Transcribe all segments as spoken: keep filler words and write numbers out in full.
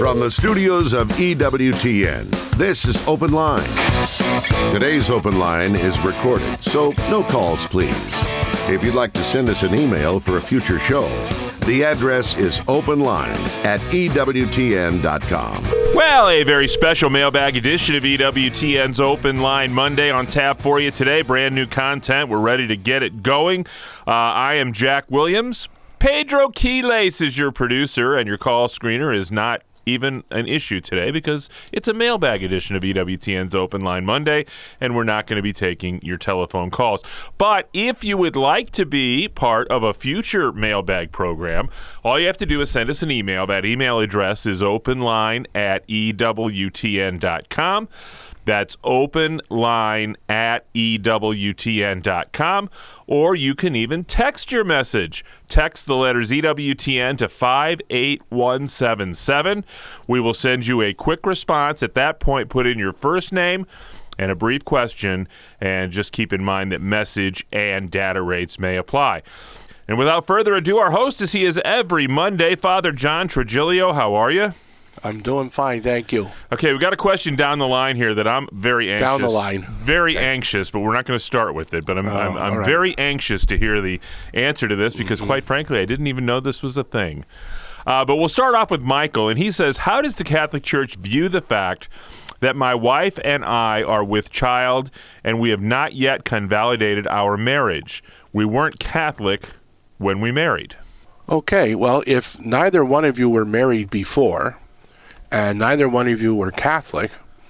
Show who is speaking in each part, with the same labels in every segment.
Speaker 1: From the studios of E W T N, this is Open Line. Today's Open Line is recorded, so no calls, please. If you'd like to send us an email for a future show, the address is openline at E W T N dot com.
Speaker 2: Well, a very special mailbag edition of E W T N's Open Line Monday on tap for you today. Brand new content. We're ready to get it going. Uh, I am Jack Williams. Pedro Quiles is your producer, and your call screener is not even an issue today because it's a mailbag edition of E W T N's Open Line Monday, and we're not going to be taking your telephone calls. But if you would like to be part of a future mailbag program, all you have to do is send us an email. That email address is openline at E W T N dot com. That's openline at E W T N dot com. Or you can even text your message. Text the letters E W T N to five eight one seven seven. We will send you a quick response. At that point, put in your first name and a brief question, and just keep in mind that message and data rates may apply. And without further ado, our host, as he is every Monday, Father John Trigilio. How are you?
Speaker 3: I'm doing fine, thank you.
Speaker 2: Okay, we got a question down the line here that I'm very anxious.
Speaker 3: Down the line.
Speaker 2: Very okay. anxious, but we're not going to start with it. But I'm, oh, I'm, I'm right. very anxious to hear the answer to this because, mm-hmm. quite frankly, I didn't even know this was a thing. Uh, but we'll start off with Michael, and he says, how does the Catholic Church view the fact that my wife and I are with child and we have not yet convalidated our marriage? We weren't Catholic when we married.
Speaker 3: Okay, well, if neither one of you were married before, and neither one of you were Catholic,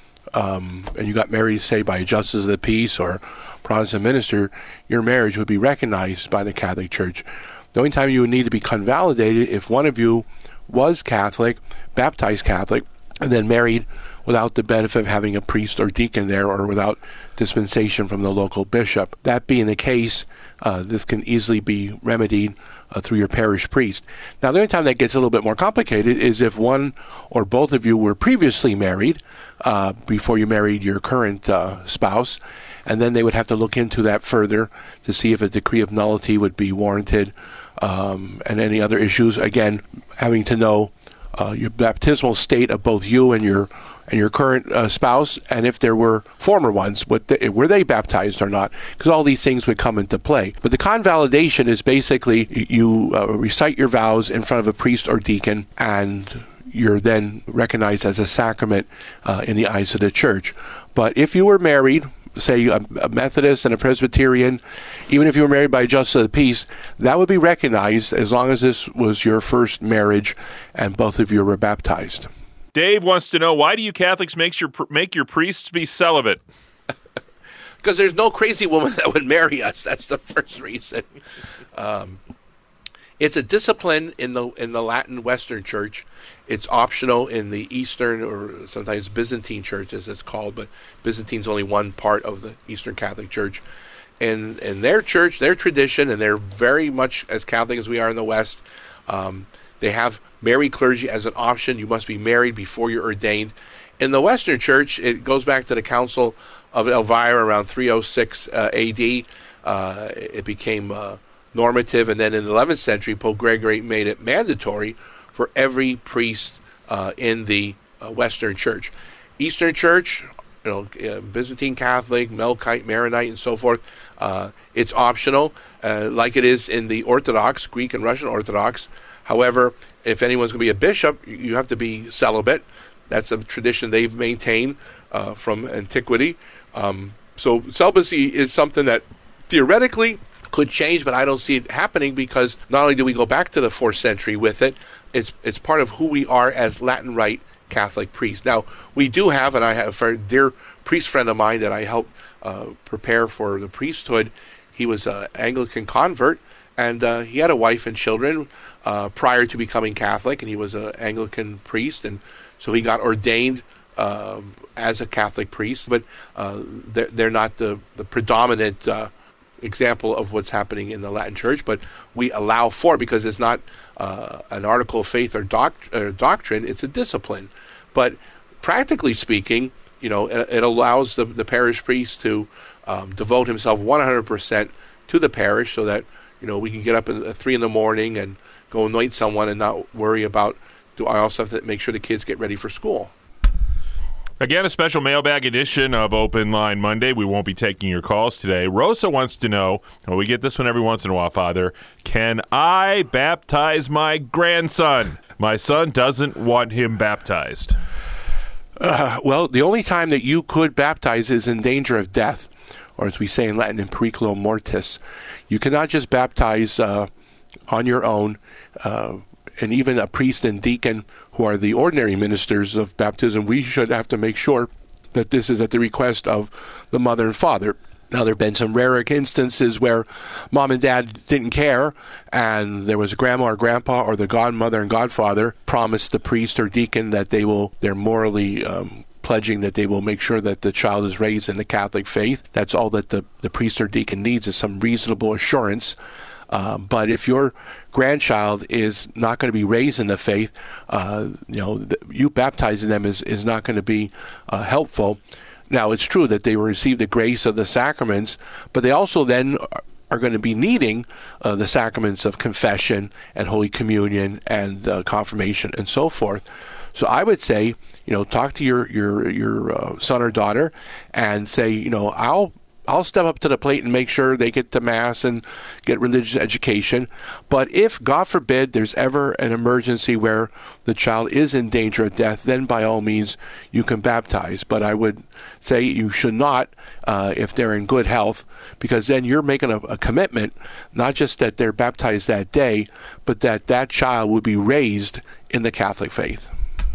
Speaker 3: um, and you got married, say, by a justice of the peace or Protestant minister, your marriage would be recognized by the Catholic Church. The only time you would need to be convalidated if one of you was Catholic, baptized Catholic, and then married without the benefit of having a priest or deacon there or without dispensation from the local bishop. That being the case, uh, this can easily be remedied uh, through your parish priest. Now, the only time that gets a little bit more complicated is if one or both of you were previously married uh, before you married your current uh, spouse, and then they would have to look into that further to see if a decree of nullity would be warranted um, and any other issues. Again, having to know uh, your baptismal state of both you and your and your current uh, spouse, and if there were former ones, what the, were they baptized or not? Because all these things would come into play. But the convalidation is basically you uh, recite your vows in front of a priest or deacon, and you're then recognized as a sacrament uh, in the eyes of the church. But if you were married, say a, a Methodist and a Presbyterian, even if you were married by a justice of the peace, that would be recognized as long as this was your first marriage and both of you were baptized.
Speaker 2: Dave wants to know, why do you Catholics make your make your priests be celibate?
Speaker 3: Because there's no crazy woman that would marry us. That's the first reason. Um, it's a discipline in the in the Latin Western Church. It's optional in the Eastern or sometimes Byzantine Church, as it's called, but Byzantine's only one part of the Eastern Catholic Church. And in their church, their tradition, and they're very much as Catholic as we are in the West, um, they have married clergy as an option. You must be married before you're ordained. In the Western Church, it goes back to the Council of Elvira around three oh six uh, A D. Uh, it became uh, normative, and then in the eleventh century, Pope Gregory made it mandatory for every priest uh, in the uh, Western Church. Eastern Church, you know, uh, Byzantine Catholic, Melkite, Maronite, and so forth, uh, it's optional, uh, like it is in the Orthodox, Greek and Russian Orthodox. However, if anyone's going to be a bishop, you have to be celibate. That's a tradition they've maintained uh, from antiquity. Um, so celibacy is something that theoretically could change, but I don't see it happening because not only do we go back to the fourth century with it, it's it's part of who we are as Latin Rite Catholic priests. Now, we do have, and I have a dear priest friend of mine that I helped uh, prepare for the priesthood. He was an Anglican convert, and uh, he had a wife and children uh, prior to becoming Catholic, and he was an Anglican priest, and so he got ordained uh, as a Catholic priest, but uh, they're, they're not the, the predominant uh, example of what's happening in the Latin Church, but we allow for it because it's not uh, an article of faith or, doct- or doctrine, it's a discipline. But practically speaking, you know, it, it allows the, the parish priest to um, devote himself one hundred percent to the parish so that, you know, we can get up at three in the morning and go anoint someone and not worry about do I also have to make sure the kids get ready for school?
Speaker 2: Again, a special mailbag edition of Open Line Monday. We won't be taking your calls today. Rosa wants to know, and we get this one every once in a while, Father, can I baptize my grandson? My son doesn't want him baptized.
Speaker 3: Uh, well, the only time that you could baptize is in danger of death, or as we say in Latin, in periculo mortis. You cannot just baptize uh, on your own, uh, and even a priest and deacon who are the ordinary ministers of baptism, we should have to make sure that this is at the request of the mother and father. Now, there have been some rare instances where mom and dad didn't care, and there was grandma or grandpa or the godmother and godfather promised the priest or deacon that they will, they're morally um, pledging that they will make sure that the child is raised in the Catholic faith. That's all that the, the priest or deacon needs, is some reasonable assurance. Uh, but if your grandchild is not going to be raised in the faith, uh, you know, th- you baptizing them is, is not going to be uh, helpful. Now, it's true that they will receive the grace of the sacraments, but they also then are going to be needing uh, the sacraments of confession and Holy Communion and uh, confirmation and so forth. So I would say, you know, talk to your your your uh, son or daughter and say, you know, I'll I'll step up to the plate and make sure they get to Mass and get religious education. But if, God forbid, there's ever an emergency where the child is in danger of death, then by all means you can baptize. But I would say you should not uh, if they're in good health, because then you're making a, a commitment, not just that they're baptized that day, but that that child would be raised in the Catholic faith.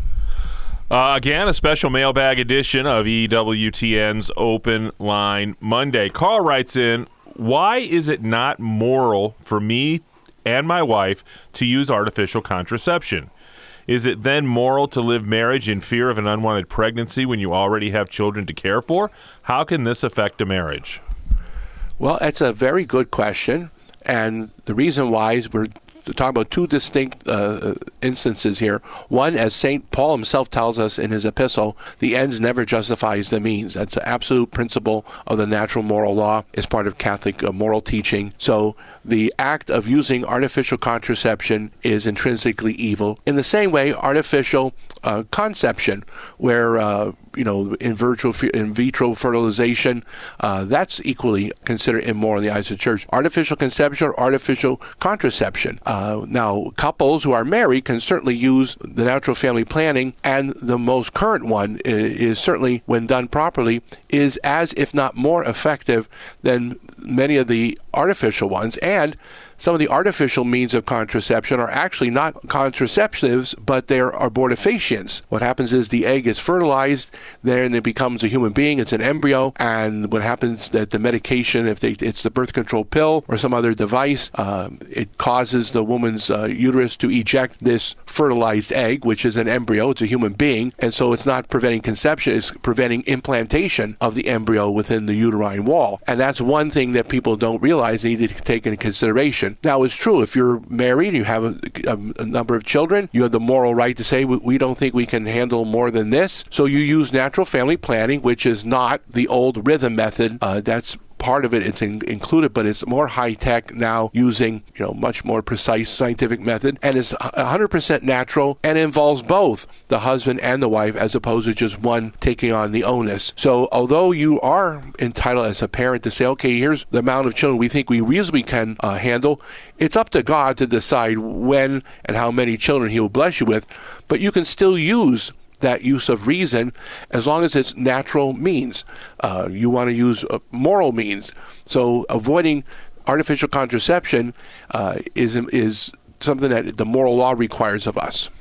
Speaker 2: Uh, again, a special mailbag edition of E W T N's Open Line Monday. Carl writes in, why is it not moral for me and my wife to use artificial contraception? Is it then moral to live marriage in fear of an unwanted pregnancy when you already have children to care for? How can this affect a marriage?
Speaker 3: Well, that's a very good question. And the reason why is we're talking about two distinct uh, instances here. One, as Saint Paul himself tells us in his epistle, the ends never justifies the means. That's an absolute principle of the natural moral law. It's part of Catholic uh, moral teaching. So the act of using artificial contraception is intrinsically evil. In the same way, artificial uh, conception, where uh, you know, in vitro, in vitro fertilization, uh, that's equally considered immoral in the eyes of the Church. Artificial conception or artificial contraception. Uh, now, couples who are married can certainly use the natural family planning, and the most current one is, is certainly, when done properly, is as if not more effective than many of the artificial ones. And some of the artificial means of contraception are actually not contraceptives, but they're abortifacients. What happens is the egg is fertilized, then it becomes a human being, it's an embryo, and what happens that the medication, if they, it's the birth control pill or some other device, uh, it causes the woman's uh, uterus to eject this fertilized egg, which is an embryo, it's a human being, and so it's not preventing conception, it's preventing implantation of the embryo within the uterine wall. And that's one thing that people don't realize they need to take into consideration. Now, it's true, if you're married, you have a, a, a number of children, you have the moral right to say, we, we don't think we can handle more than this. So you use natural family planning, which is not the old rhythm method. Uh, that's part of it, it's in, included, but it's more high-tech now, using, you know, much more precise scientific method, and it's one hundred percent natural and involves both the husband and the wife, as opposed to just one taking on the onus. So although you are entitled as a parent to say, okay, here's the amount of children we think we reasonably can uh, handle, it's up to God to decide when and how many children he will bless you with, but you can still use that use of reason as long as it's natural means. Uh, you want to use uh, moral means. So avoiding artificial contraception uh, is is something that the moral law requires of us.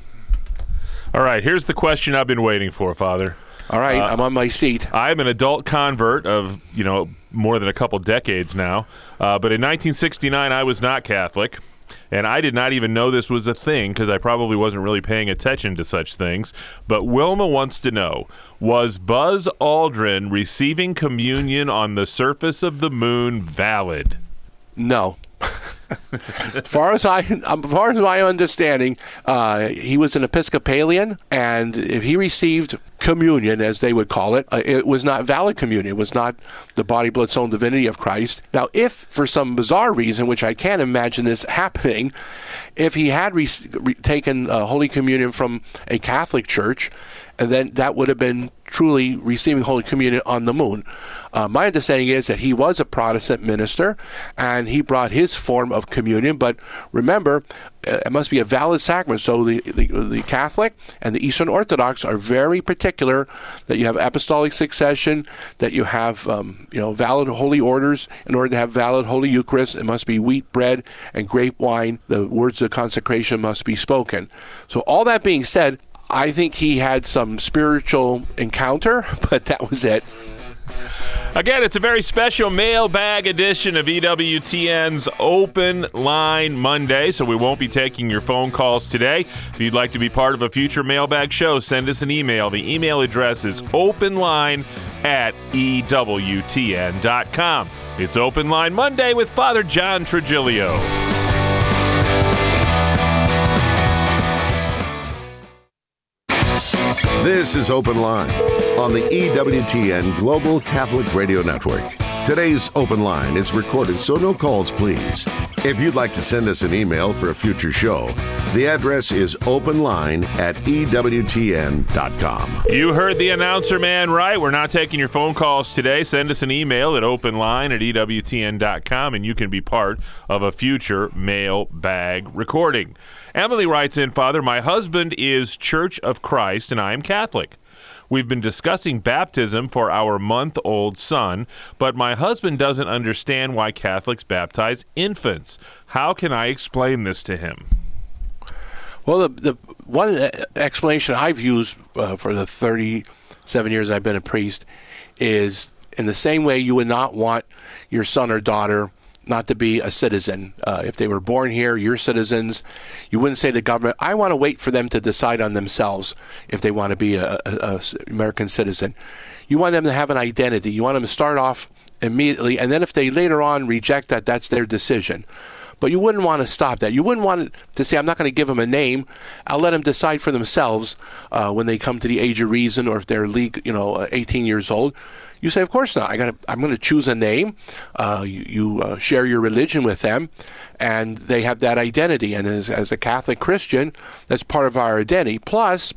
Speaker 2: All right, here's the question I've been waiting for, Father.
Speaker 3: All right, uh, I'm on my seat.
Speaker 2: I'm an adult convert of, you know, more than a couple decades now. Uh, but in nineteen sixty-nine, I was not Catholic. And I did not even know this was a thing because I probably wasn't really paying attention to such things. But Wilma wants to know, was Buzz Aldrin receiving communion on the surface of the moon valid?
Speaker 3: No. As far as I, as far as my understanding, uh, he was an Episcopalian, and if he received communion, as they would call it, uh, it was not valid communion. It was not the body, blood, soul, and divinity of Christ. Now, if for some bizarre reason, which I can't imagine this happening, if he had re- re- taken uh, Holy Communion from a Catholic church, and then that would have been truly receiving Holy Communion on the moon. Uh, my understanding is that he was a Protestant minister, and he brought his form of communion. But remember, uh, it must be a valid sacrament. So the, the the Catholic and the Eastern Orthodox are very particular that you have apostolic succession, that you have um, you know valid holy orders. In order to have valid Holy Eucharist, it must be wheat bread and grape wine. The words of consecration must be spoken. So all that being said, I think he had some spiritual encounter, but that was it.
Speaker 2: Again, it's a very special mailbag edition of E W T N's Open Line Monday, so we won't be taking your phone calls today. If you'd like to be part of a future mailbag show, send us an email. The email address is openline at E W T N dot com. It's Open Line Monday with Father John Trigilio.
Speaker 1: This is Open Line on the E W T N Global Catholic Radio Network. Today's Open Line is recorded, so no calls, please. If you'd like to send us an email for a future show, the address is openline at E W T N dot com.
Speaker 2: You heard the announcer man right. We're not taking your phone calls today. Send us an email at openline at E W T N dot com, and you can be part of a future mailbag recording. Emily writes in, Father, my husband is Church of Christ, and I am Catholic. We've been discussing baptism for our month-old son, but my husband doesn't understand why Catholics baptize infants. How can I explain this to him?
Speaker 3: Well, the, the one explanation I've used uh, for the thirty-seven years I've been a priest is in the same way you would not want your son or daughter not to be a citizen. Uh, if they were born here, you're citizens. You wouldn't say to the government, I want to wait for them to decide on themselves if they want to be a, a, a American citizen. You want them to have an identity. You want them to start off immediately, and then if they later on reject that, that's their decision. But you wouldn't want to stop that. You wouldn't want to say, I'm not going to give them a name. I'll let them decide for themselves uh, when they come to the age of reason, or if they're legal, you know, eighteen years old. You say, of course not. I got. I'm going to choose a name. Uh, you you uh, share your religion with them, and they have that identity. And as, as a Catholic Christian, that's part of our identity. Plus,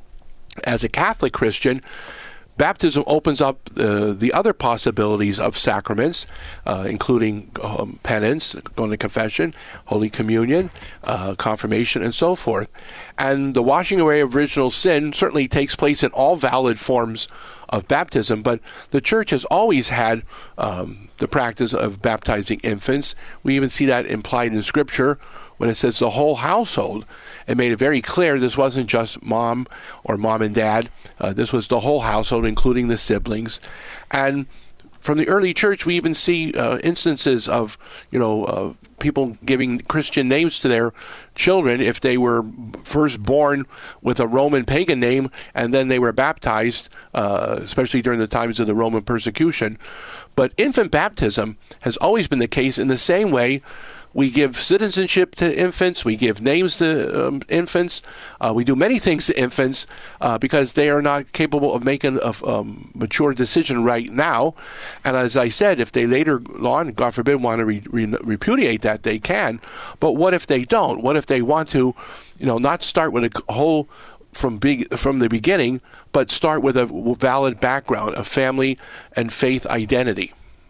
Speaker 3: as a Catholic Christian, baptism opens up uh, the other possibilities of sacraments, uh, including um, penance, going to confession, Holy Communion, uh, confirmation, and so forth. And the washing away of original sin certainly takes place in all valid forms of baptism, but the Church has always had um, the practice of baptizing infants. We even see that implied in Scripture when it says the whole household. It made it very clear this wasn't just mom or mom and dad. Uh, this was the whole household, including the siblings. And from the early church, we even see uh, instances of, you know, uh, people giving Christian names to their children if they were first born with a Roman pagan name and then they were baptized, uh, especially during the times of the Roman persecution. But infant baptism has always been the case in the same way. We give citizenship to infants. We give names to um, infants. Uh, we do many things to infants uh, because they are not capable of making a um, mature decision right now. And as I said, if they later on, God forbid, want to re- re- repudiate that, they can. But what if they don't? What if they want to, you know, not start with a whole from big from the beginning, but start with a valid background, a family and faith identity?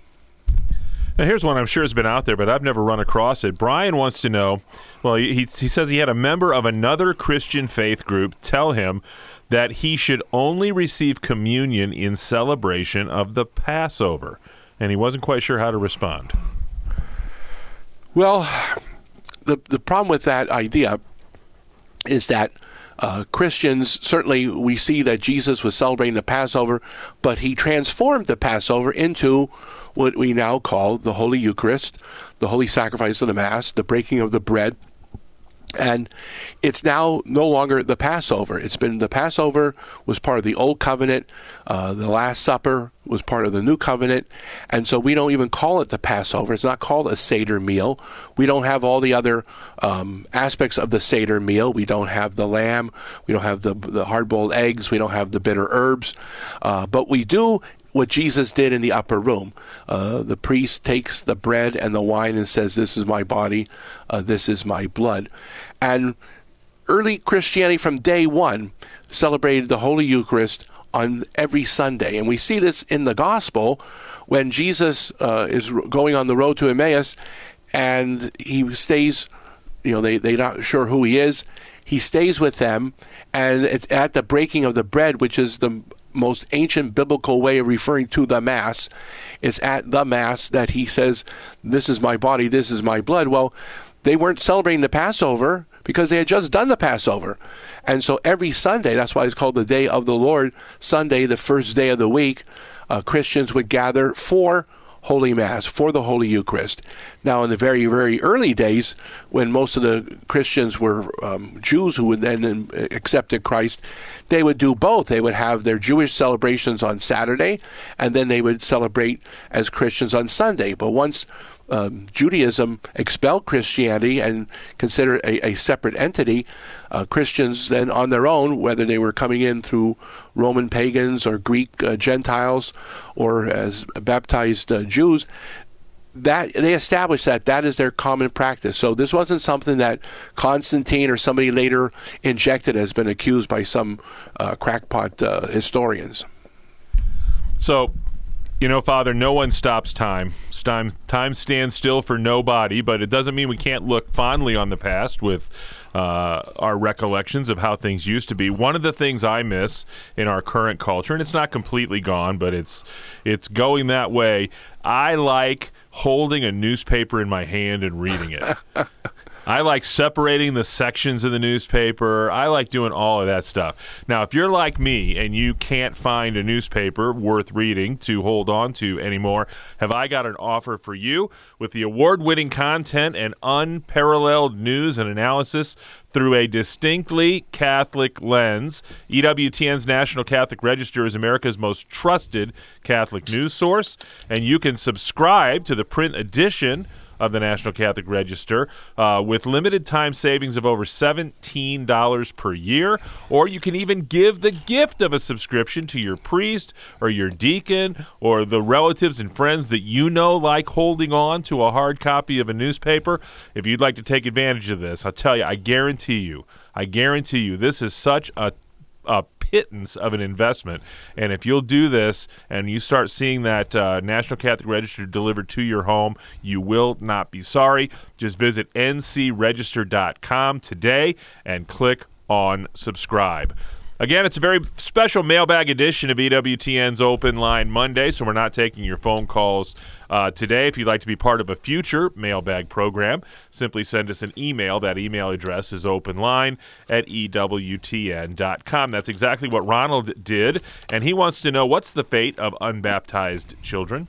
Speaker 2: Now, here's one I'm sure has been out there, but I've never run across it. Brian wants to know, well, he, he says he had a member of another Christian faith group tell him that he should only receive communion in celebration of the Passover, and he wasn't quite sure how to respond.
Speaker 3: Well, the the problem with that idea is that Uh, Christians, certainly we see that Jesus was celebrating the Passover, but he transformed the Passover into what we now call the Holy Eucharist, the Holy Sacrifice of the Mass, the breaking of the bread, And it's now no longer the Passover. It's been the Passover was part of the Old Covenant. Uh, the Last Supper was part of the New Covenant. And so we don't even call it the Passover. It's not called a Seder meal. We don't have all the other um, aspects of the Seder meal. We don't have the lamb. We don't have the, the hard-boiled eggs. We don't have the bitter herbs. Uh, but we do what Jesus did in the upper room. Uh, the priest takes the bread and the wine and says, "This is my body, uh, this is my blood." And early Christianity from day one celebrated the Holy Eucharist on every Sunday. And we see this in the Gospel when Jesus uh, is going on the road to Emmaus, and he stays, you know, they, they're not sure who he is. He stays with them, and it's at the breaking of the bread, which is the most ancient biblical way of referring to the Mass. It's at the Mass that he says, "This is my body, this is my blood." Well, they weren't celebrating the Passover because they had just done the Passover. And so every Sunday, that's why it's called the Day of the Lord, Sunday, the first day of the week, uh, Christians would gather for Holy Mass, for the Holy Eucharist. Now, in the very, very early days, when most of the Christians were um, Jews who would then accepted Christ, they would do both. They would have their Jewish celebrations on Saturday, and then they would celebrate as Christians on Sunday. But once Um, Judaism expelled Christianity and considered a, a separate entity, uh, Christians then on their own, whether they were coming in through Roman pagans or Greek uh, Gentiles or as baptized uh, Jews, that they established that that is their common practice. So this wasn't something that Constantine or somebody later injected, has been accused by some uh, crackpot uh, historians.
Speaker 2: So, you know, Father, no one stops time. Time time stands still for nobody, but it doesn't mean we can't look fondly on the past with uh, our recollections of how things used to be. One of the things I miss in our current culture, and it's not completely gone, but it's it's going that way, I like holding a newspaper in my hand and reading it. I like separating the sections of the newspaper. I like doing all of that stuff. Now, if you're like me and you can't find a newspaper worth reading to hold on to anymore, have I got an offer for you. With the award-winning content and unparalleled news and analysis through a distinctly Catholic lens, E W T N's National Catholic Register is America's most trusted Catholic news source, and you can subscribe to the print edition of the National Catholic Register uh, with limited time savings of over seventeen dollars per year, or you can even give the gift of a subscription to your priest or your deacon or the relatives and friends that you know like holding on to a hard copy of a newspaper. If you'd like to take advantage of this, I'll tell you, I guarantee you, I guarantee you this is such a a pittance of an investment. And if you'll do this and you start seeing that uh, National Catholic Register delivered to your home, you will not be sorry. Just visit N C register dot com today and click on subscribe. Again, it's a very special mailbag edition of E W T N's Open Line Monday, so we're not taking your phone calls uh, today. If you'd like to be part of a future mailbag program, simply send us an email. That email address is openline at E W T N dot com. That's exactly what Ronald did, and he wants to know, what's the fate of unbaptized children?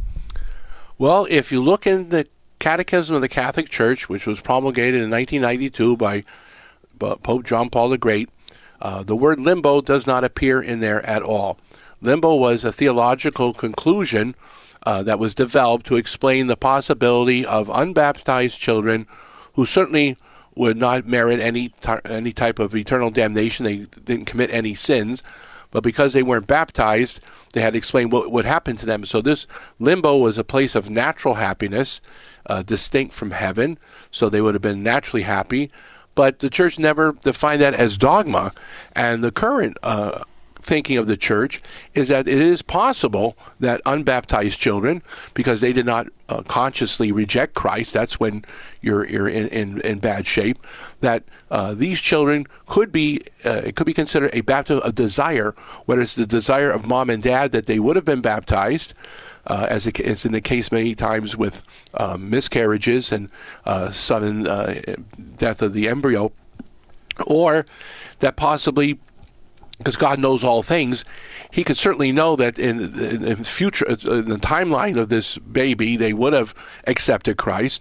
Speaker 3: Well, if you look in the Catechism of the Catholic Church, which was promulgated in nineteen ninety-two by Pope John Paul the Great, Uh, the word limbo does not appear in there at all. Limbo was a theological conclusion uh, that was developed to explain the possibility of unbaptized children who certainly would not merit any t- any type of eternal damnation. They didn't commit any sins, but because they weren't baptized, they had to explain what would happen to them. So this limbo was a place of natural happiness, uh, distinct from heaven, so they would have been naturally happy. But the church never defined that as dogma. And the current uh, thinking of the church is that it is possible that unbaptized children, because they did not uh, consciously reject Christ, that's when you're, you're in, in, in bad shape, that uh, these children could be, uh, it could be considered a baptism of desire, whether it's the desire of mom and dad that they would have been baptized, Uh, as it is in the case many times with um, miscarriages and uh, sudden uh, death of the embryo, or that possibly, because God knows all things, he could certainly know that in, in, in future, in the timeline of this baby, they would have accepted Christ,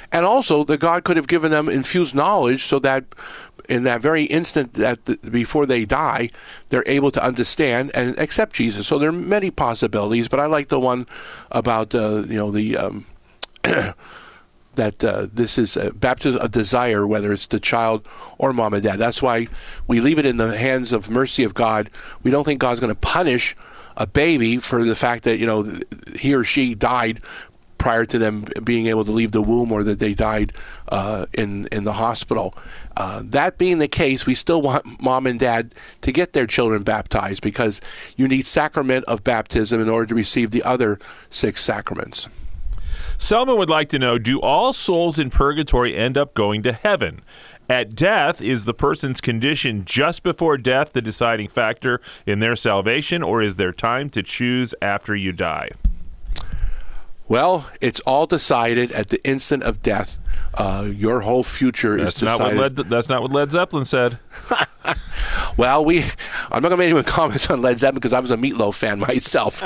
Speaker 3: And also, that God could have given them infused knowledge so that in that very instant that the, before they die, they're able to understand and accept Jesus. So there are many possibilities, but I like the one about, uh, you know, the... Um, that uh, this is a baptism of desire, whether it's the child or mom and dad. That's why we leave it in the hands of mercy of God. We don't think God's going to punish a baby for the fact that, you know, he or she died prior to them being able to leave the womb, or that they died uh, in, in the hospital. Uh, that being the case, we still want mom and dad to get their children baptized, because you need sacrament of baptism in order to receive the other six sacraments.
Speaker 2: Selma would like to know, do all souls in purgatory end up going to heaven? At death, is the person's condition just before death the deciding factor in their salvation, or is there time to choose after you die?
Speaker 3: Well, it's all decided at the instant of death. Uh, your whole future
Speaker 2: that's
Speaker 3: is decided.
Speaker 2: Not what Led, that's not what Led Zeppelin said.
Speaker 3: Well, we. I'm not going to make any comments on Led Zeppelin because I was a Meatloaf fan myself.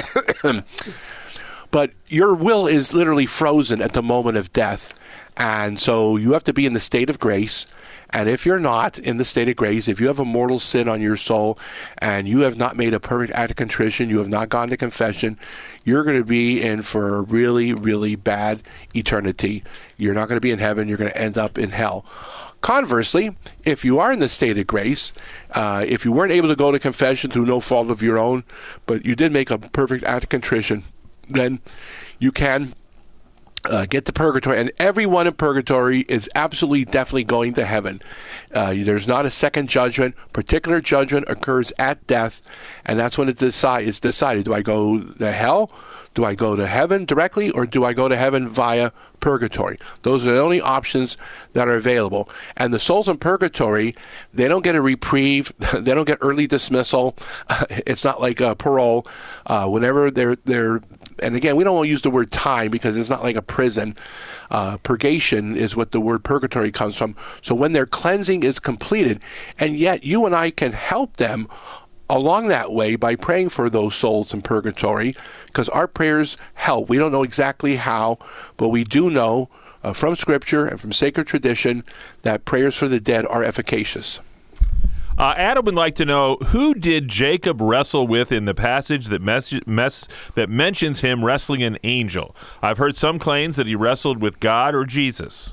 Speaker 3: But your will is literally frozen at the moment of death. And so you have to be in the state of grace. And if you're not in the state of grace, if you have a mortal sin on your soul and you have not made a perfect act of contrition, you have not gone to confession, you're going to be in for a really, really bad eternity. You're not going to be in heaven. You're going to end up in hell. Conversely, if you are in the state of grace, uh, if you weren't able to go to confession through no fault of your own, but you did make a perfect act of contrition, then you can uh, get to purgatory. And everyone in purgatory is absolutely definitely going to heaven. Uh, there's not a second judgment. Particular judgment occurs at death, and that's when it decide, it's decided. Do I go to hell? Do I go to heaven directly, or do I go to heaven via purgatory? Those are the only options that are available. And the souls in purgatory, they don't get a reprieve. They don't get early dismissal. It's not like a parole. Uh, whenever they're they're and again, we don't want to use the word time because it's not like a prison. Uh, purgation is what the word purgatory comes from. So when their cleansing is completed, and yet you and I can help them along that way by praying for those souls in purgatory, because our prayers help. We don't know exactly how, but we do know uh, from Scripture and from sacred tradition that prayers for the dead are efficacious.
Speaker 2: Uh, Adam would like to know, who did Jacob wrestle with in the passage that mes- mes- that mentions him wrestling an angel? I've heard some claims that he wrestled with God or Jesus.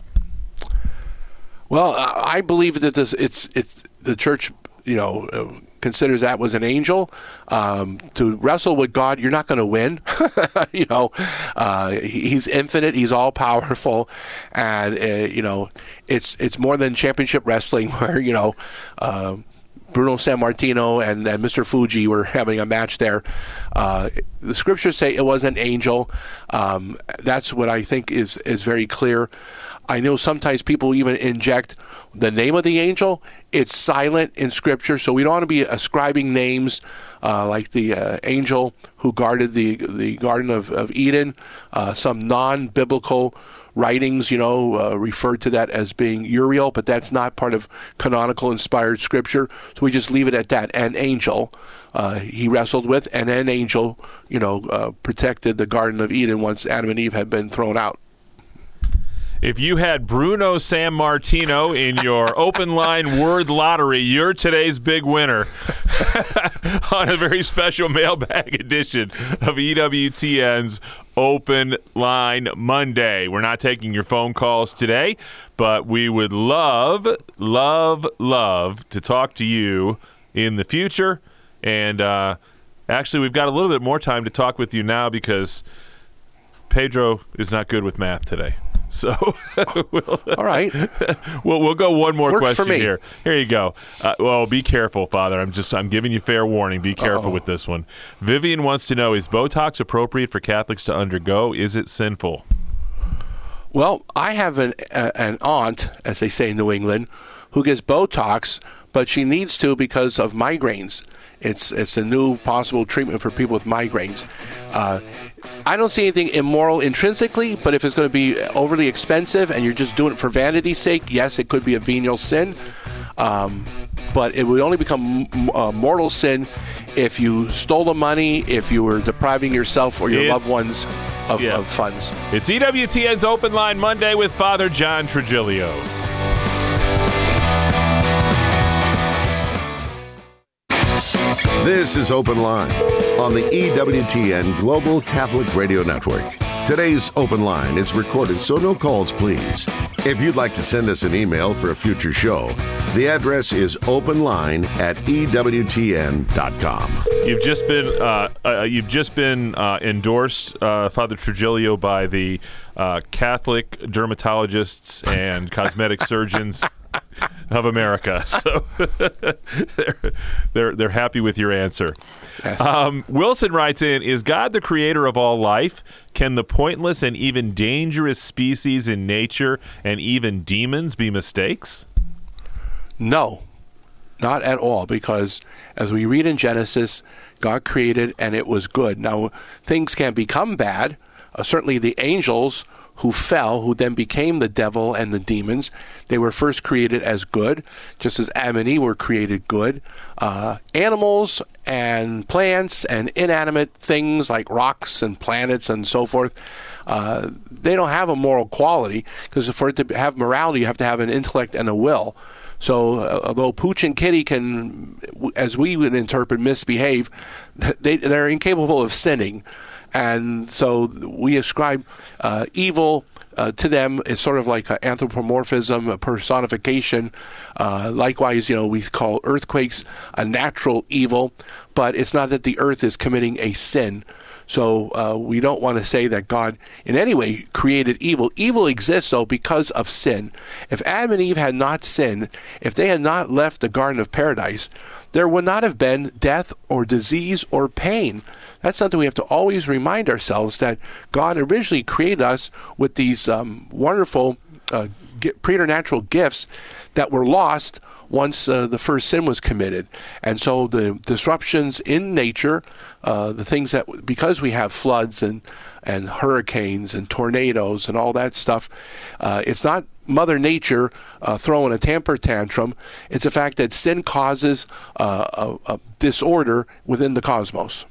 Speaker 3: Well, I believe that this it's it's the church, you know, uh, considers that was an angel. Um, to wrestle with God, you're not going to win. you know, uh, he's infinite. He's all powerful, and uh, you know, it's it's more than championship wrestling, where you know. Uh, Bruno Sammartino and, and Mister Fuji were having a match there. Uh, the scriptures say it was an angel. Um, that's what I think is, is very clear. I know sometimes people even inject the name of the angel. It's silent in Scripture, so we don't want to be ascribing names uh, like the uh, angel who guarded the the Garden of, of Eden. Uh, some non-biblical writings, you know, uh, referred to that as being Uriel, but that's not part of canonical inspired Scripture, so we just leave it at that. An angel uh, he wrestled with, and an angel, you know, uh, protected the Garden of Eden once Adam and Eve had been thrown out.
Speaker 2: If you had Bruno Sammartino in your open line word lottery, you're today's big winner on a very special mailbag edition of E W T N's Open Line Monday. We're not taking your phone calls today, but we would love, love, love to talk to you in the future. And uh, actually, we've got a little bit more time to talk with you now because Pedro is not good with math today. So, we'll,
Speaker 3: all right.
Speaker 2: We'll we'll go one more
Speaker 3: Works
Speaker 2: question
Speaker 3: for me.
Speaker 2: here. Here you go. Uh, well, be careful, Father. I'm just I'm giving you fair warning. Be careful
Speaker 3: Uh-oh.
Speaker 2: with this one. Vivian wants to know: is Botox appropriate for Catholics to undergo? Is it sinful?
Speaker 3: Well, I have an uh, an aunt, as they say in New England, who gets Botox, but she needs to because of migraines. It's it's a new possible treatment for people with migraines. Uh, I don't see anything immoral intrinsically, but if it's going to be overly expensive and you're just doing it for vanity's sake, yes, it could be a venial sin. Um, but it would only become a mortal sin if you stole the money, if you were depriving yourself or your
Speaker 2: It's-
Speaker 3: loved ones of,
Speaker 2: yeah.
Speaker 3: of funds.
Speaker 2: It's E W T N's Open Line Monday with Father John Trigilio.
Speaker 1: This is Open Line on the E W T N Global Catholic Radio Network. Today's Open Line is recorded, so no calls, please. If you'd like to send us an email for a future show, the address is openline at E W T N dot com.
Speaker 2: You've just been uh, uh, you've just been uh, endorsed, uh, Father Trigilio, by the uh, Catholic Dermatologists and Cosmetic Surgeons of America. So they're, they're they're happy with your answer.
Speaker 3: Yes.
Speaker 2: Um, Wilson writes in, is God the creator of all life? Can the pointless and even dangerous species in nature and even demons be mistakes?
Speaker 3: No, not at all, because as we read in Genesis, God created and it was good. Now, things can become bad. Uh, certainly the angels who fell, who then became the devil and the demons, they were first created as good, just as Adam and Eve were created good. Uh, animals and plants and inanimate things like rocks and planets and so forth, uh, they don't have a moral quality, because for it to have morality, you have to have an intellect and a will. So uh, although Pooch and Kitty can, as we would interpret, misbehave, they, they're incapable of sinning. And so we ascribe uh, evil uh, to them. It's sort of like an anthropomorphism, a personification. Uh, likewise, you know, we call earthquakes a natural evil, but it's not that the earth is committing a sin. So uh, we don't want to say that God in any way created evil. Evil exists, though, because of sin. If Adam and Eve had not sinned, if they had not left the Garden of Paradise, there would not have been death or disease or pain. That's something we have to always remind ourselves, that God originally created us with these um, wonderful uh, preternatural gifts that were lost once uh, the first sin was committed. And so the disruptions in nature, uh, the things that, because we have floods and, and hurricanes and tornadoes and all that stuff, uh, it's not Mother Nature uh, throwing a temper tantrum. It's the fact that sin causes uh, a, a disorder within the cosmos.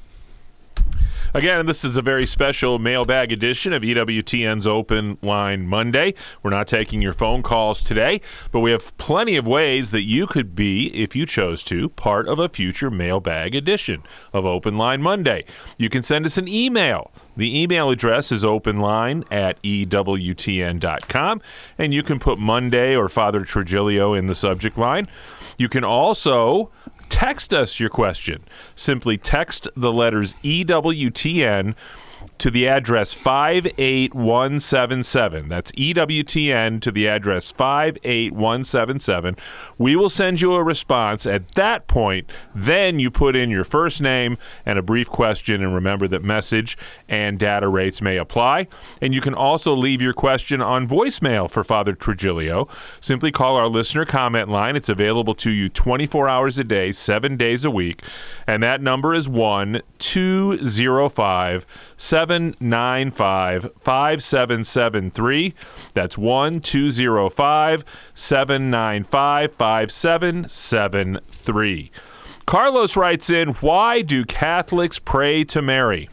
Speaker 2: Again, this is a very special mailbag edition of E W T N's Open Line Monday. We're not taking your phone calls today, but we have plenty of ways that you could be, if you chose to, part of a future mailbag edition of Open Line Monday. You can send us an email. The email address is openline at E W T N dot com, and you can put Monday or Father Trigilio in the subject line. You can also text us your question. Simply text the letters E W T N to the address five eight one seven seven. That's E W T N to the address five eight one seven seven. We will send you a response. At that point, then you put in your first name and a brief question, and remember that message and data rates may apply. And you can also leave your question on voicemail for Father Trigilio. Simply call our listener comment line. It's available to you twenty-four hours a day, seven days a week. And that number is one two zero five seven nine five five seven seven three. That's one two zero five seven nine five five seven seven three. Carlos writes in, why do Catholics pray to Mary?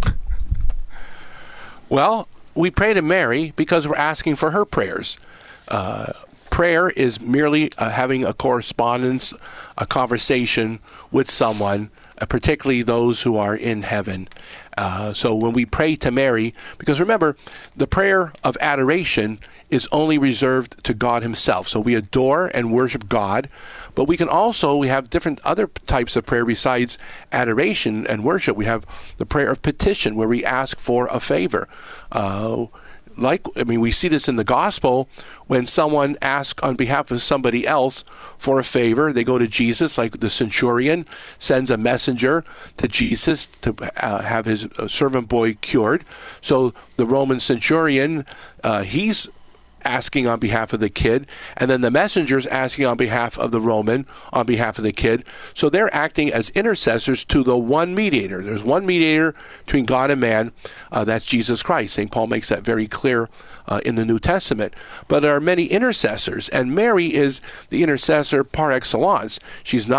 Speaker 3: Well, we pray to Mary because we're asking for her prayers. Uh, prayer is merely uh, having a correspondence, a conversation with someone, uh, particularly those who are in heaven. Uh, so when we pray to Mary, because remember, the prayer of adoration is only reserved to God himself. So we adore and worship God, but we can also, we have different other types of prayer besides adoration and worship. We have the prayer of petition, where we ask for a favor. Uh, Like, I mean, we see this in the gospel when someone asks on behalf of somebody else for a favor. They go to Jesus, like the centurion sends a messenger to Jesus to uh, have his uh, servant boy cured. So the Roman centurion, uh, he's asking on behalf of the kid, and then the messenger's asking on behalf of the Roman, on behalf of the kid. So they're acting as intercessors to the one mediator. There's one mediator between God and man. Uh, that's Jesus Christ. Saint Paul makes that very clear uh, in the New Testament. But there are many intercessors, and Mary is the intercessor par excellence. She's not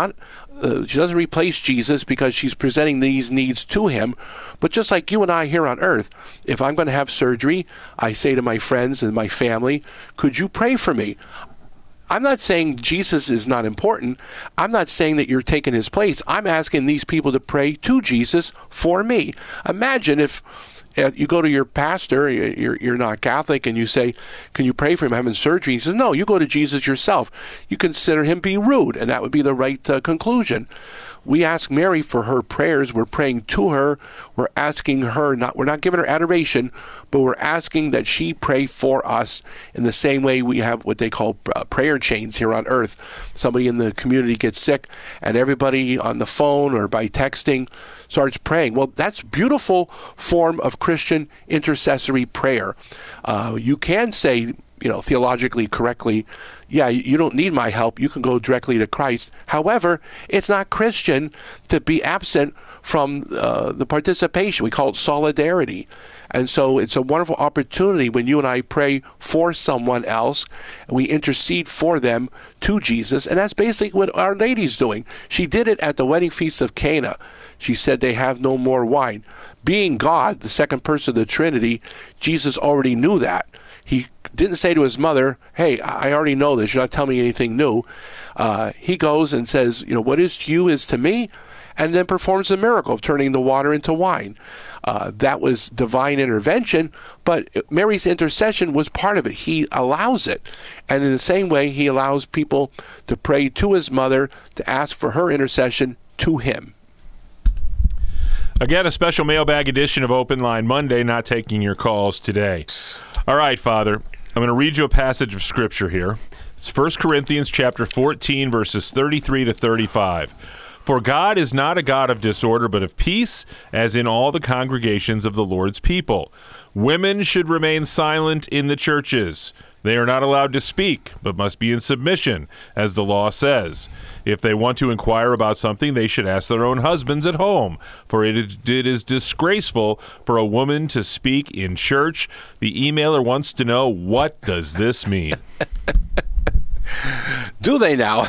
Speaker 3: Uh, she doesn't replace Jesus because she's presenting these needs to him. But just like you and I here on earth, if I'm going to have surgery, I say to my friends and my family, could you pray for me? I'm not saying Jesus is not important. I'm not saying that you're taking his place. I'm asking these people to pray to Jesus for me. Imagine if uh, you go to your pastor, you're, you're not Catholic, and you say, can you pray for him having surgery? He says, no, you go to Jesus yourself. You consider him being rude, and that would be the right uh, conclusion. We ask Mary for her prayers. We're praying to her. We're asking her, not we're not giving her adoration, but we're asking that she pray for us in the same way we have what they call uh, prayer chains here on earth. Somebody in the community gets sick, and everybody on the phone or by texting starts praying. Well, that's a beautiful form of Christian intercessory prayer. Uh, you can say, you know, theologically correctly, yeah, you don't need my help. You can go directly to Christ. However, it's not Christian to be absent from uh, the participation. We call it solidarity. And so it's a wonderful opportunity when you and I pray for someone else, and we intercede for them to Jesus. And that's basically what Our Lady's doing. She did it at the wedding feast of Cana. She said they have no more wine. Being God, the second person of the Trinity, Jesus already knew that. He didn't say to his mother, hey, I already know this. You're not telling me anything new. Uh, he goes and says, you know, what is to you is to me, and then performs the miracle of turning the water into wine. Uh, that was divine intervention, but Mary's intercession was part of it. He allows it. And in the same way, he allows people to pray to his mother, to ask for her intercession to him.
Speaker 2: Again, a special mailbag edition of Open Line Monday, not taking your calls today. All right, Father, I'm going to read you a passage of Scripture here. It's First Corinthians chapter fourteen, verses thirty-three to thirty-five. For God is not a God of disorder, but of peace, as in all the congregations of the Lord's people. Women should remain silent in the churches. They are not allowed to speak, but must be in submission, as the law says. If they want to inquire about something, they should ask their own husbands at home, for it is, it is disgraceful for a woman to speak in church. The emailer wants to know, what does this mean?
Speaker 3: Do they now?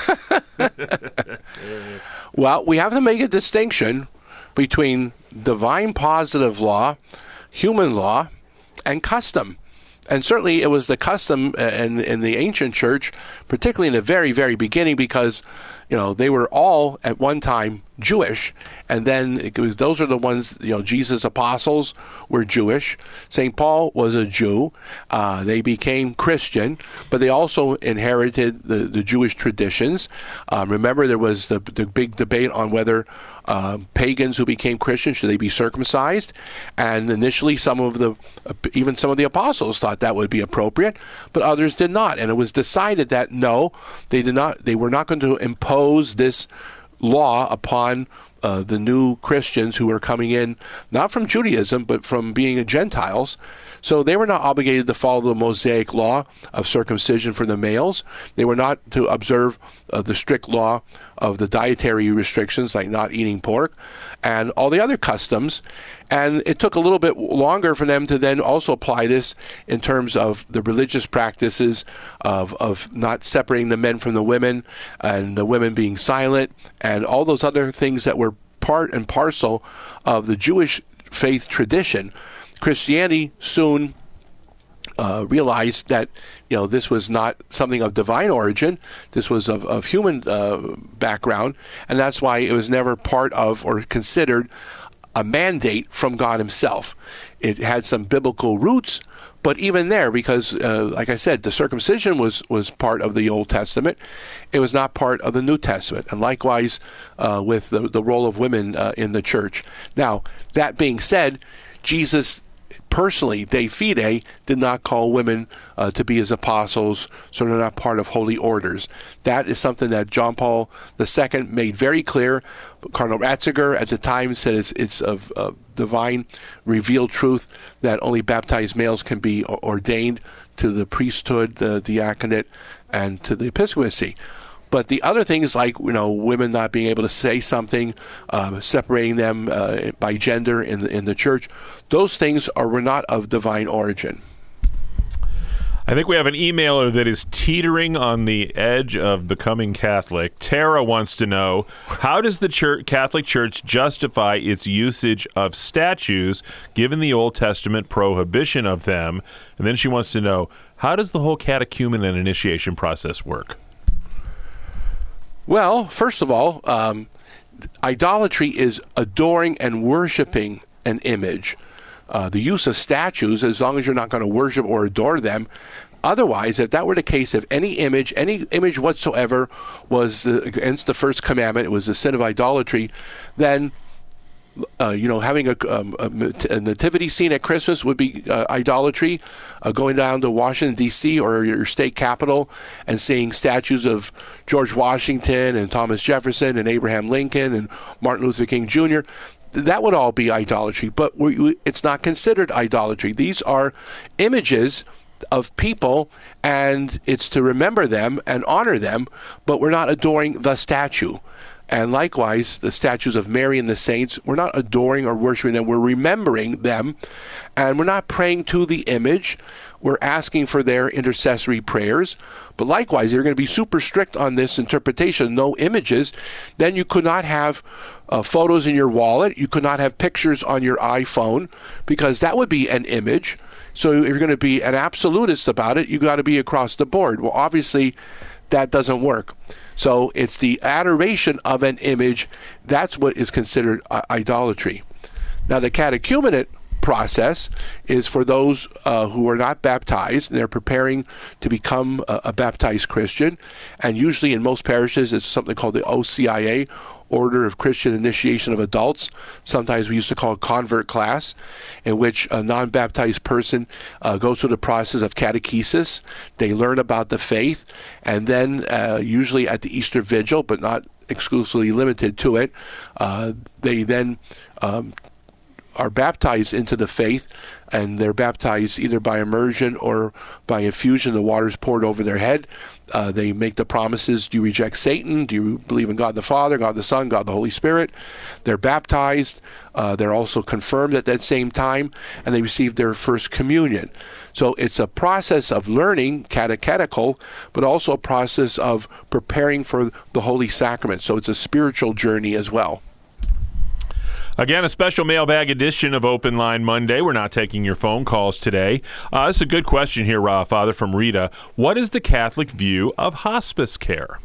Speaker 3: Well, we have to make a distinction between divine positive law, human law, and custom. And certainly it was the custom in, in the ancient church, particularly in the very, very beginning, because, you know, they were all at one time Jewish. And then it was, those are the ones, you know, Jesus' apostles were Jewish. Saint Paul was a Jew. Uh, they became Christian, but they also inherited the, the Jewish traditions. Um, remember, there was the, the big debate on whether uh, pagans who became Christian, should they be circumcised? And initially, some of the, uh, even some of the apostles thought that would be appropriate, but others did not. And it was decided that no, they did not. They were not going to impose this law upon uh, the new Christians who were coming in, not from Judaism, but from being Gentiles. So they were not obligated to follow the Mosaic law of circumcision for the males. They were not to observe uh, the strict law of the dietary restrictions, like not eating pork, and all the other customs. And it took a little bit longer for them to then also apply this in terms of the religious practices of, of not separating the men from the women, and the women being silent, and all those other things that were part and parcel of the Jewish faith tradition. Christianity soon uh, realized that, you know, this was not something of divine origin. This was of, of human uh, background, and that's why it was never part of or considered a mandate from God himself. It had some biblical roots, but even there, because, uh, like I said, the circumcision was, was part of the Old Testament, it was not part of the New Testament. And likewise uh, with the, the role of women uh, in the church. Now, that being said, Jesus personally, de fide, did not call women uh, to be his apostles, so they're not part of holy orders. That is something that John Paul the Second made very clear. Cardinal Ratzinger at the time said it's, it's of uh, divine revealed truth that only baptized males can be ordained to the priesthood, the diaconate, and to the episcopacy. But the other things, like, you know, women not being able to say something, uh, separating them uh, by gender in the, in the church, those things are were not of divine origin.
Speaker 2: I think we have an emailer that is teetering on the edge of becoming Catholic. Tara wants to know, how does the church, Catholic Church justify its usage of statues given the Old Testament prohibition of them? And then she wants to know, how does the whole catechumen and initiation process work?
Speaker 3: Well, first of all, um, idolatry is adoring and worshiping an image. Uh, the use of statues, as long as you're not going to worship or adore them. Otherwise, if that were the case, if any image, any image whatsoever was the, against the first commandment, it was the sin of idolatry, then, uh, you know, having a, um, a nativity scene at Christmas would be uh, idolatry. Uh, going down to Washington, D C or your state capitol and seeing statues of George Washington and Thomas Jefferson and Abraham Lincoln and Martin Luther King Junior, that would all be idolatry, but we, we, it's not considered idolatry. These are images of people, and it's to remember them and honor them, but we're not adoring the statue. And likewise, the statues of Mary and the saints, we're not adoring or worshiping them, we're remembering them, and we're not praying to the image. We're asking for their intercessory prayers. But likewise, you're going to be super strict on this interpretation, no images. Then you could not have uh, photos in your wallet. You could not have pictures on your iPhone, because that would be an image. So if you're going to be an absolutist about it, you got to be across the board. Well, obviously, that doesn't work. So it's the adoration of an image. That's what is considered uh, idolatry. Now, the catechumenate process is for those uh, who are not baptized. They're preparing to become a, a baptized Christian, and usually in most parishes it's something called the O C I A, Order of Christian Initiation of Adults. Sometimes we used to call it convert class, in which a non-baptized person uh, goes through the process of catechesis. They learn about the faith, and then uh, usually at the Easter Vigil, but not exclusively limited to it, uh, they then um, are baptized into the faith, and they're baptized either by immersion or by infusion. The water's poured over their head. Uh, they make the promises. Do you reject Satan? Do you believe in God the Father, God the Son, God the Holy Spirit? They're baptized. Uh, they're also confirmed at that same time, and they receive their first communion. So it's a process of learning, catechetical, but also a process of preparing for the Holy Sacrament. So it's a spiritual journey as well.
Speaker 2: Again, a special mailbag edition of Open Line Monday. We're not taking your phone calls today. Uh, this is a good question here, Ra, Father, from Rita. What is the Catholic view of hospice care?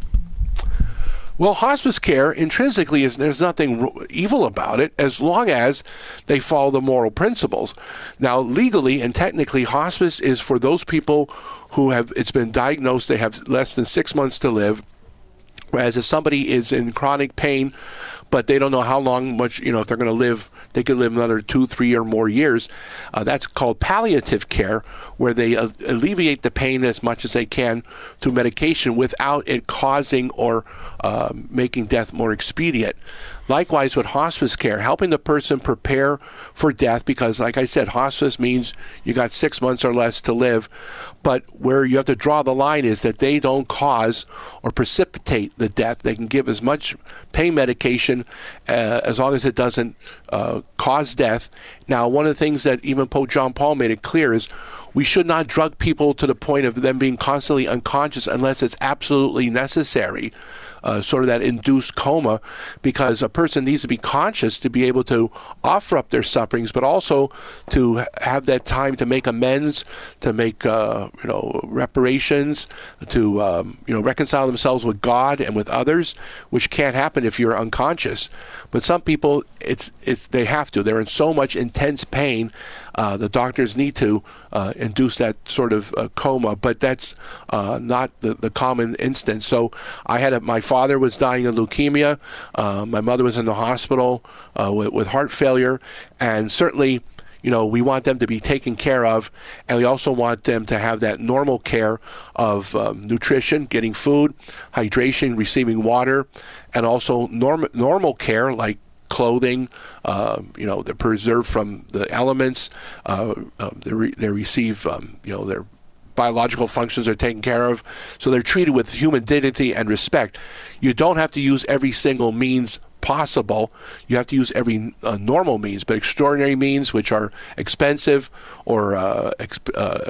Speaker 3: Well, hospice care intrinsically is there's nothing evil about it as long as they follow the moral principles. Now, legally and technically, hospice is for those people who have it's been diagnosed they have less than six months to live. Whereas if somebody is in chronic pain, but they don't know how long, much, you know, if they're going to live, they could live another two, three or more years. Uh, that's called palliative care, where they uh, alleviate the pain as much as they can through medication without it causing or uh, making death more expedient. Likewise with hospice care, helping the person prepare for death, because like I said, hospice means you got six months or less to live, but where you have to draw the line is that they don't cause or precipitate the death. They can give as much pain medication uh, as long as it doesn't uh, cause death. Now, one of the things that even Pope John Paul made it clear is we should not drug people to the point of them being constantly unconscious unless it's absolutely necessary. Uh, sort of that induced coma, because a person needs to be conscious to be able to offer up their sufferings, but also to have that time to make amends, to make uh, you know reparations, to um, you know reconcile themselves with God and with others, which can't happen if you're unconscious. But some people, it's it's they have to. They're in so much intense pain. Uh, the doctors need to uh, induce that sort of uh, coma, but that's uh, not the, the common instance. So I had a, my father was dying of leukemia. Uh, my mother was in the hospital uh, with, with heart failure, and certainly, you know, we want them to be taken care of, and we also want them to have that normal care of um, nutrition, getting food, hydration, receiving water, and also norm- normal care like clothing, uh, you know, they're preserved from the elements, uh, uh, they, re- they receive, um, you know, their biological functions are taken care of, so they're treated with human dignity and respect. You don't have to use every single means possible. You have to use every uh, normal means, but extraordinary means, which are expensive or uh, exp- uh,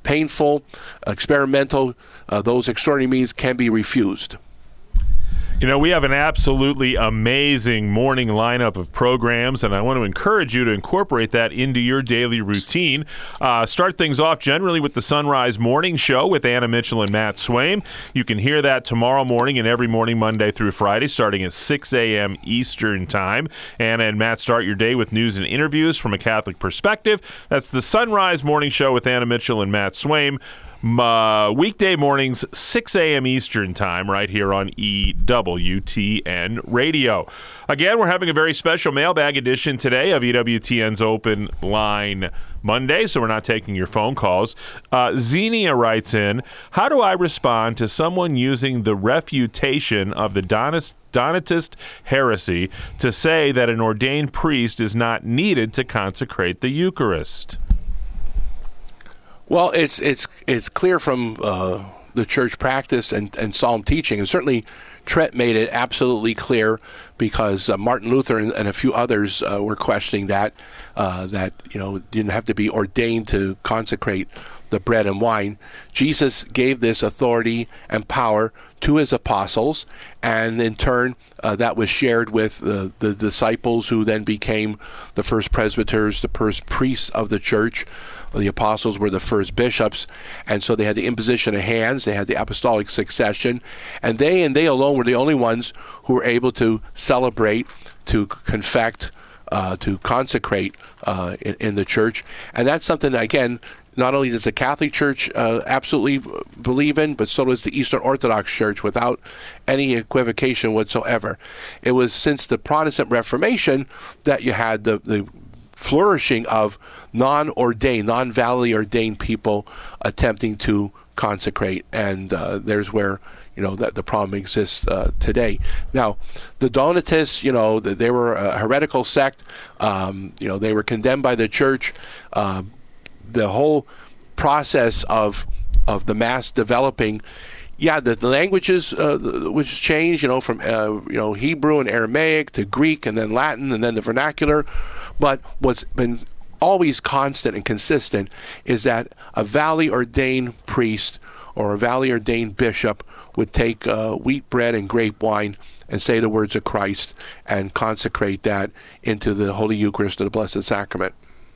Speaker 3: painful, experimental, uh, those extraordinary means can be refused.
Speaker 2: You know, we have an absolutely amazing morning lineup of programs, and I want to encourage you to incorporate that into your daily routine. Uh, start things off generally with the Sunrise Morning Show with Anna Mitchell and Matt Swaim. You can hear that tomorrow morning and every morning, Monday through Friday, starting at six a.m. Eastern Time. Anna and Matt start your day with news and interviews from a Catholic perspective. That's the Sunrise Morning Show with Anna Mitchell and Matt Swaim. Uh, weekday mornings, six a.m. Eastern Time, right here on E W T N Radio. Again, we're having a very special mailbag edition today of E W T N's Open Line Monday, so we're not taking your phone calls. Uh, Xenia writes in, how do I respond to someone using the refutation of the Donatist Donatist heresy to say that an ordained priest is not needed to consecrate the Eucharist?
Speaker 3: Well, it's it's it's clear from uh, the church practice and, and Psalm teaching, and certainly Trent made it absolutely clear because uh, Martin Luther and, and a few others uh, were questioning that uh, that you know didn't have to be ordained to consecrate the bread and wine. Jesus gave this authority and power to his apostles, and in turn uh, that was shared with the, the disciples who then became the first presbyters, the first priests of the church. The apostles were the first bishops, and so they had the imposition of hands, they had the apostolic succession, and they and they alone were the only ones who were able to celebrate, to confect, uh, to consecrate uh, in, in the church. And that's something that, again, not only does the Catholic Church uh, absolutely believe in, but so does the Eastern Orthodox Church without any equivocation whatsoever. It was since the Protestant Reformation that you had the, the flourishing of non-ordained, non-validly ordained people attempting to consecrate, and uh, there's where you know that the problem exists uh, today. Now, the Donatists, you know, they were a heretical sect. Um, you know, they were condemned by the church. Uh, the whole process of of the mass developing. Yeah, the, the languages uh, which changed, you know, from uh, you know Hebrew and Aramaic to Greek, and then Latin, and then the vernacular. But what's been always constant and consistent is that a validly ordained priest or a validly ordained bishop would take uh, wheat bread and grape wine and say the words of Christ and consecrate that into the Holy Eucharist of the Blessed Sacrament.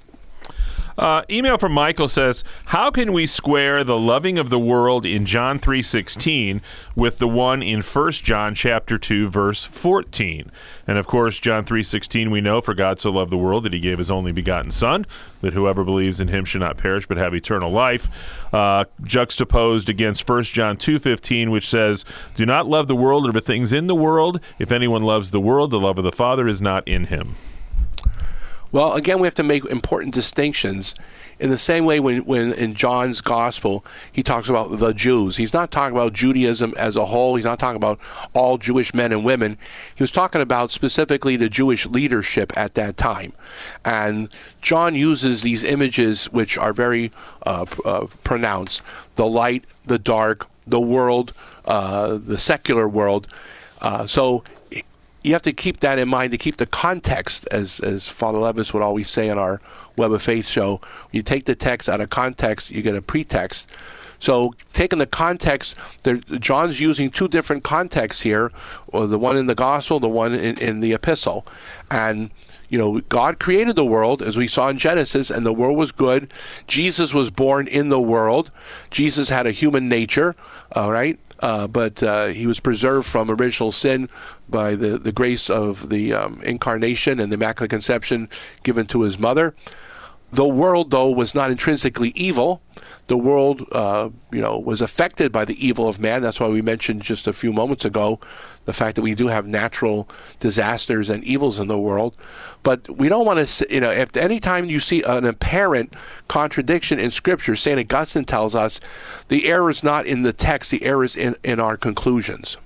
Speaker 2: Uh, email from Michael says, how can we square the loving of the world in John three sixteen with the one in First John chapter two, verse fourteen? And of course, John three sixteen, we know, for God so loved the world that he gave his only begotten Son, that whoever believes in him should not perish but have eternal life. Uh, juxtaposed against First John two fifteen, which says, do not love the world or the things in the world. If anyone loves the world, the love of the Father is not in him.
Speaker 3: Well, again, we have to make important distinctions. In the same way when, when in John's Gospel, he talks about the Jews. He's not talking about Judaism as a whole. He's not talking about all Jewish men and women. He was talking about specifically the Jewish leadership at that time. And John uses these images which are very uh, uh, pronounced. The light, the dark, the world, uh, the secular world. Uh, so you have to keep that in mind, to keep the context, as as Father Levis would always say on our Web of Faith show. You take the text out of context, you get a pretext. So taking the context, there, John's using two different contexts here, or the one in the Gospel, the one in, in the Epistle. And, you know, God created the world, as we saw in Genesis, and the world was good. Jesus was born in the world. Jesus had a human nature, all right? Uh, but uh, he was preserved from original sin by the, the grace of the um, incarnation and the Immaculate Conception given to his mother. The world, though, was not intrinsically evil. The world, uh, you know, was affected by the evil of man. That's why we mentioned just a few moments ago the fact that we do have natural disasters and evils in the world. But we don't want to, you know, if any time you see an apparent contradiction in Scripture, Saint Augustine tells us the error is not in the text, the error is in, in our conclusions.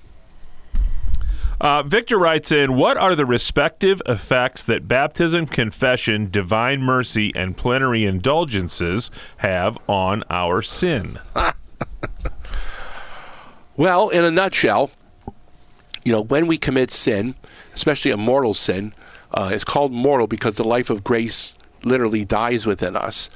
Speaker 2: Uh, Victor writes in, what are the respective effects that baptism, confession, divine mercy, and plenary indulgences have on our sin?
Speaker 3: Well, in a nutshell, you know, when we commit sin, especially a mortal sin, uh, it's called mortal because the life of grace literally dies within us.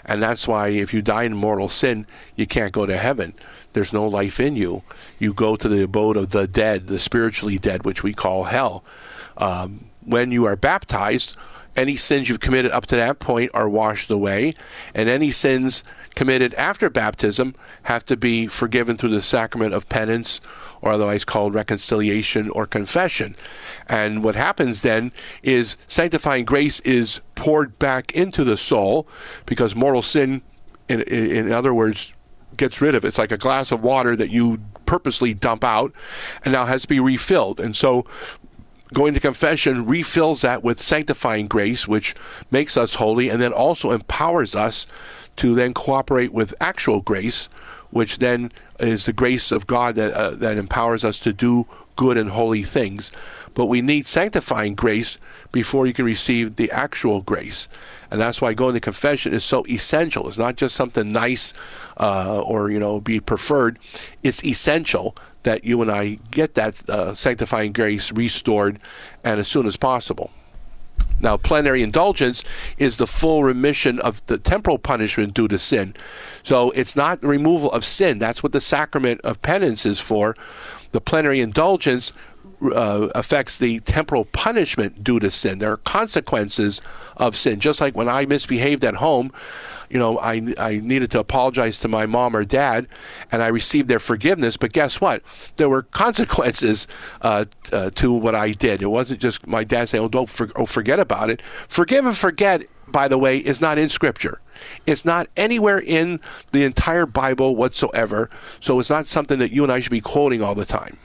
Speaker 3: And that's why if you die in mortal sin, you can't go to heaven. There's no life in you. You go to the abode of the dead, the spiritually dead, which we call hell. Um, when you are baptized, any sins you've committed up to that point are washed away, and any sins committed after baptism have to be forgiven through the sacrament of penance, or otherwise called reconciliation or confession. And what happens then is sanctifying grace is poured back into the soul, because mortal sin, in, in other words, gets rid of it. It's like a glass of water that you purposely dump out and now has to be refilled. And so going to confession refills that with sanctifying grace, which makes us holy, and then also empowers us to then cooperate with actual grace, which then is the grace of God that uh, that empowers us to do good and holy things. But we need sanctifying grace before you can receive the actual grace. And that's why going to confession is so essential. It's not just something nice uh, or, you know, be preferred. It's essential that you and I get that uh, sanctifying grace restored, and as soon as possible. Now, plenary indulgence is the full remission of the temporal punishment due to sin. So it's not the removal of sin. That's what the sacrament of penance is for. The plenary indulgence uh, affects the temporal punishment due to sin. There are consequences of sin. Just like when I misbehaved at home, you know, I, I needed to apologize to my mom or dad, and I received their forgiveness. But guess what? There were consequences uh, uh, to what I did. It wasn't just my dad saying, oh, don't for, oh, forget about it. Forgive and forget, by the way, is not in Scripture. It's not anywhere in the entire Bible whatsoever. So it's not something that you and I should be quoting all the time.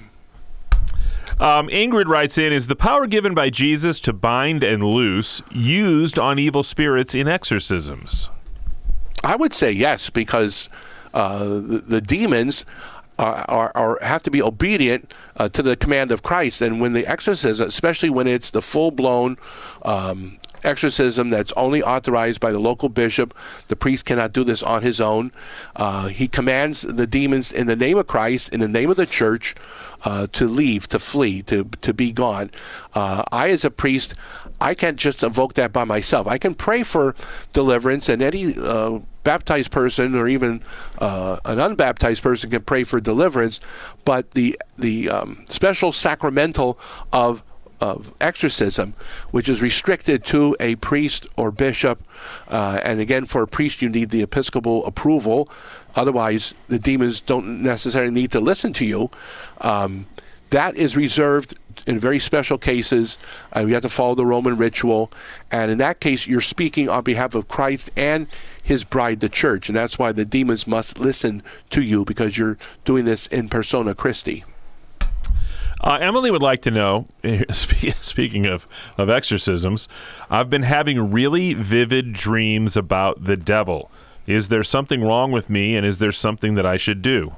Speaker 2: Um, Ingrid writes in, is the power given by Jesus to bind and loose used on evil spirits in exorcisms?
Speaker 3: I would say yes, because uh, the, the demons are, are, are have to be obedient uh, to the command of Christ. And when the exorcism, especially when it's the full-blown um, exorcism that's only authorized by the local bishop, the priest cannot do this on his own. Uh, he commands the demons in the name of Christ, in the name of the church, uh, to leave, to flee, to to be gone. Uh, I, as a priest, I can't just evoke that by myself. I can pray for deliverance, and any uh, baptized person or even uh, an unbaptized person can pray for deliverance, but the the um, special sacramental of of exorcism, which is restricted to a priest or bishop, uh, and again, for a priest you need the episcopal approval, otherwise the demons don't necessarily need to listen to you. Um, that is reserved in very special cases. Uh, you have to follow the Roman ritual, and in that case you're speaking on behalf of Christ and his bride, the church, and that's why the demons must listen to you, because you're doing this in persona Christi.
Speaker 2: Uh, Emily would like to know, speaking of, of exorcisms, I've been having really vivid dreams about the devil. Is there something wrong with me, and is there something that I should do?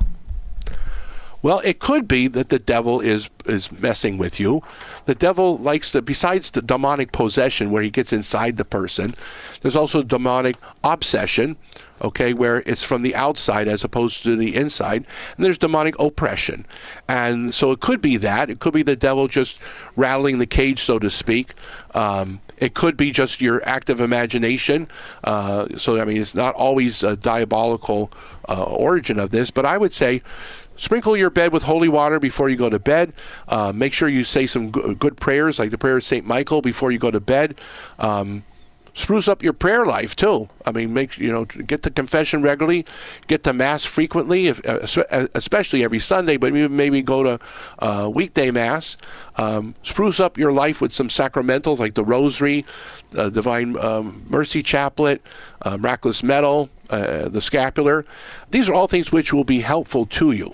Speaker 3: Well, it could be that the devil is is messing with you. The devil likes to, besides the demonic possession where he gets inside the person, there's also demonic obsession, okay, where it's from the outside as opposed to the inside. And there's demonic oppression. And so it could be that. It could be the devil just rattling the cage, so to speak. Um, it could be just your active imagination. Uh, so, I mean, it's not always a diabolical uh, origin of this. But I would say, sprinkle your bed with holy water before you go to bed. Uh, make sure you say some g- good prayers, like the prayer of Saint Michael, before you go to bed. Um, spruce up your prayer life too. I mean, make you know, get to confession regularly, get to Mass frequently, if, uh, especially every Sunday. But maybe go to uh, weekday Mass. Um, spruce up your life with some sacramentals like the Rosary, uh, Divine um, Mercy Chaplet, uh, Miraculous Medal, uh, the Scapular. These are all things which will be helpful to you.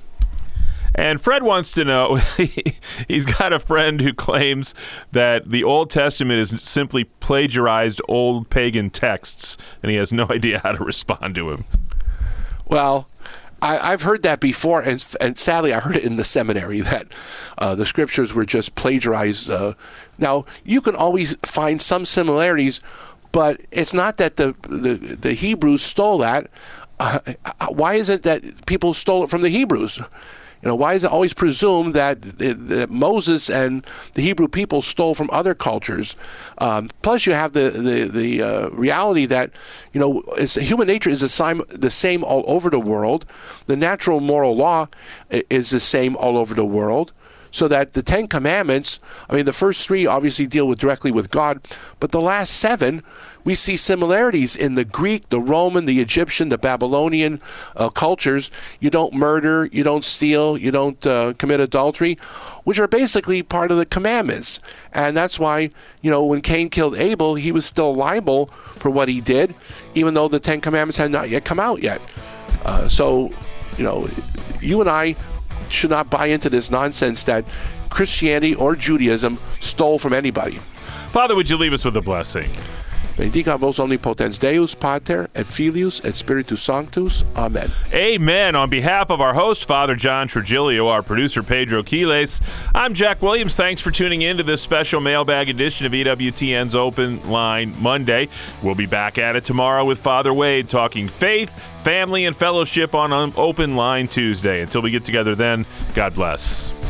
Speaker 2: And Fred wants to know, he's got a friend who claims that the Old Testament is simply plagiarized old pagan texts, and he has no idea how to respond to him.
Speaker 3: Well, I, I've heard that before, and, and sadly I heard it in the seminary, that uh, the scriptures were just plagiarized. Uh, now, you can always find some similarities, but it's not that the, the, the Hebrews stole that. Uh, why is it that people stole it from the Hebrews? You know, why is it always presumed that, that Moses and the Hebrew people stole from other cultures? Um, plus, you have the the the uh, reality that, you know, it's, human nature is the same the same all over the world. The natural moral law is the same all over the world. So that the Ten Commandments, I mean, the first three obviously deal with directly with God, but the last seven, we see similarities in the Greek, the Roman, the Egyptian, the Babylonian uh, cultures. You don't murder, you don't steal, you don't uh, commit adultery, which are basically part of the commandments. And that's why, you know, when Cain killed Abel, he was still liable for what he did, even though the Ten Commandments had not yet come out yet. Uh, so, you know, you and I should not buy into this nonsense that Christianity or Judaism stole from anybody.
Speaker 2: Father, would you leave us with a blessing?
Speaker 3: Benedicat vos omnipotens Deus, Pater, et Filius, et Spiritus Sanctus. Amen.
Speaker 2: Amen. On behalf of our host, Father John Trigilio, our producer, Pedro Quiles, I'm Jack Williams. Thanks for tuning in to this special mailbag edition of E W T N's Open Line Monday. We'll be back at it tomorrow with Father Wade talking faith, family, and fellowship on Open Line Tuesday. Until we get together then, God bless.